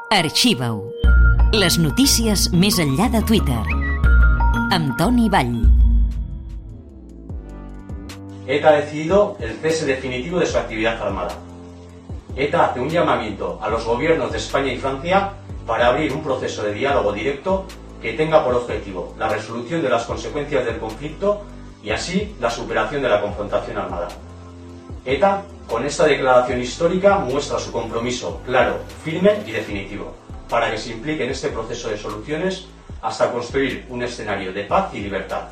Arxiva-ho. Les notícies més enllà de Twitter. Amb Toni Vall. ETA ha decidido el cese definitivo de su actividad armada. ETA hace un llamamiento a los gobiernos de España y Francia para abrir un proceso de diálogo directo que tenga por objetivo la resolución de las consecuencias del conflicto y así la superación de la confrontación armada. ETA, con esta declaración histórica, muestra su compromiso claro, firme y definitivo para que se implique en este proceso de soluciones hasta construir un escenario de paz y libertad.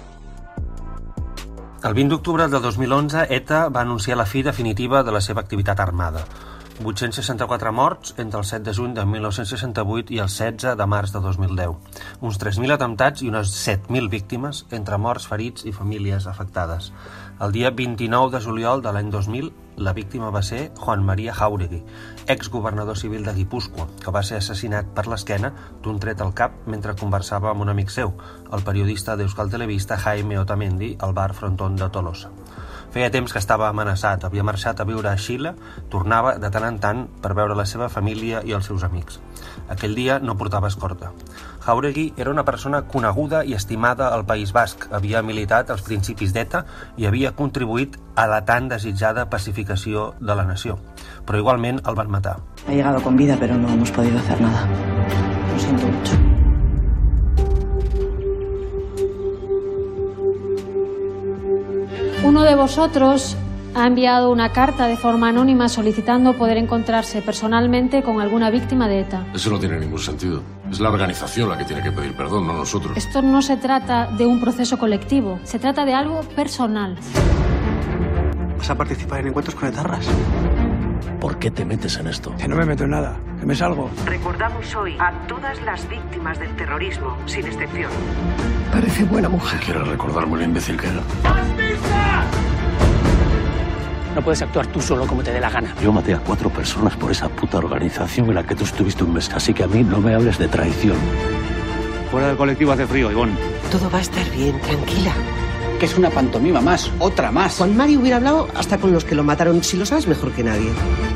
El 20 d'octubre de 2011, ETA va anunciar la fi definitiva de la seva activitat armada. 864 morts entre el 7 de juny de 1968 i el 16 de març de 2010. Uns 3.000 atemptats i unes 7.000 víctimes, entre morts, ferits i famílies afectades. El dia 29 de juliol de l'any 2000, la víctima va ser Juan María Jáuregui, exgovernador civil de Guipúscoa, que va ser assassinat per l'esquena d'un tret al cap mentre conversava amb un amic seu, el periodista d'Euskal Telebista Jaime Otamendi, al bar Frontón de Tolosa. Feia temps que estava amenaçat, havia marxat a viure a Xile, tornava de tant en tant per veure la seva família i els seus amics. Aquell dia no portava escorta. Jáuregui era una persona coneguda i estimada al País Basc, havia militat als principis d'ETA i havia contribuït a la tan desitjada pacificació de la nació. Però igualment el van matar. Ha llegado con vida, pero no hemos podido hacer nada. Lo siento mucho. Uno de vosotros ha enviado una carta de forma anónima solicitando poder encontrarse personalmente con alguna víctima de ETA. Eso no tiene ningún sentido. Es la organización la que tiene que pedir perdón, no nosotros. Esto no se trata de un proceso colectivo, se trata de algo personal. ¿Vas a participar en encuentros con etarras? ¿Por qué te metes en esto? Que no me meto en nada, que me salgo. Recordamos hoy a todas las víctimas del terrorismo, sin excepción. Parece buena mujer. ¿Quieres recordarme lo imbécil que era? No puedes actuar tú solo como te dé la gana. Yo maté a 4 personas por esa puta organización en la que tú estuviste un mes, así que a mí no me hables de traición. Fuera del colectivo hace frío, Ivonne. Todo va a estar bien, tranquila. Que es una pantomima más, otra más. Juan Mari hubiera hablado hasta con los que lo mataron, si lo sabes mejor que nadie.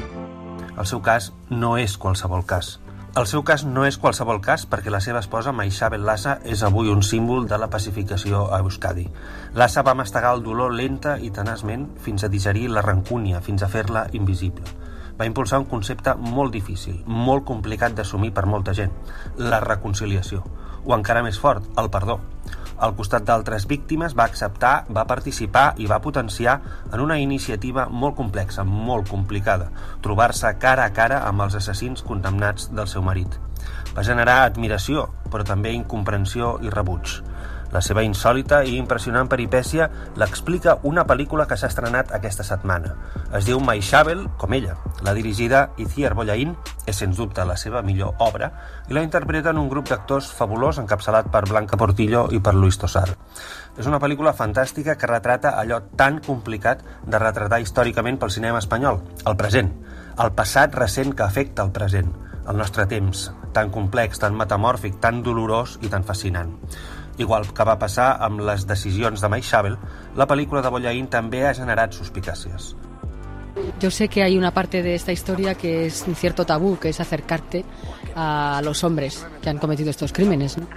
El seu cas no és qualsevol cas. El seu cas no és qualsevol cas perquè la seva esposa, Maixabel Lassa, és avui un símbol de la pacificació a Euskadi. Lassa va mastegar el dolor lenta i tenaçment fins a digerir la rancúnia, fins a fer-la invisible. Va impulsar un concepte molt difícil, molt complicat d'assumir per molta gent, la reconciliació, o encara més fort, el perdó. Al costat d'altres víctimes va acceptar, va participar i va potenciar en una iniciativa molt complexa, molt complicada, trobar-se cara a cara amb els assassins condemnats del seu marit. Va generar admiració, però també incomprensió i rebuig. La seva insòlita i impressionant peripècia l'explica una pel·lícula que s'ha estrenat aquesta setmana. Es diu Maixabel, com ella. La dirigida Itziar Bollaín és sens dubte la seva millor obra i la interpreten un grup d'actors fabulós encapçalat per Blanca Portillo i per Luis Tosar. És una pel·lícula fantàstica que retrata allò tan complicat de retratar històricament pel cinema espanyol, el present, el passat recent que afecta el present, el nostre temps, tan complex, tan metamòrfic, tan dolorós i tan fascinant. Igual que va passar amb les decisions de Maixabel, la pel·lícula de Bollaín també ha generat suspicàcies. Yo sé que hay una parte de esta historia que es un cierto tabú, que es acercarte a los hombres que han cometido estos crímenes, ¿no?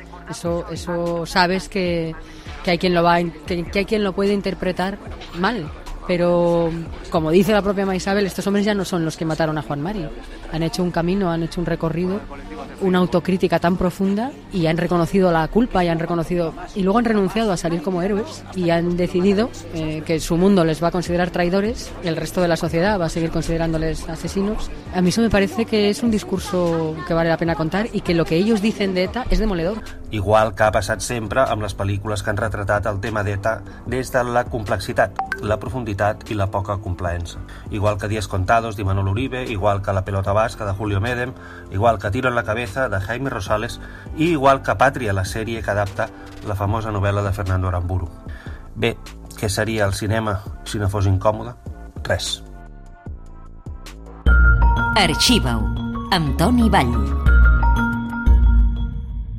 Eso sabes que hay quien lo puede interpretar mal. Pero, como dice la propia Maixabel, estos hombres ya no son los que mataron a Juan Mari. Han hecho un camino, han hecho un recorrido, una autocrítica tan profunda y han reconocido la culpa y luego han renunciado a salir como héroes y han decidido que su mundo les va a considerar traidores y el resto de la sociedad va a seguir considerándoles asesinos. A mí eso me parece que es un discurso que vale la pena contar y que lo que ellos dicen de ETA es demoledor. Igual que ha passat sempre amb les pel·lícules que han retratat el tema d'ETA des de la complexitat, la profunditat i la poca complaença. Igual que Días Contados d'Imanol Uribe, igual que La pelota vasca de Julio Medem, igual que Tiro en la cabeza de Jaime Rosales i igual que Pàtria, la sèrie que adapta la famosa novel·la de Fernando Aramburu. Bé, què seria el cinema si no fos incòmode? Res. Arxiva-ho, amb Toni Vall.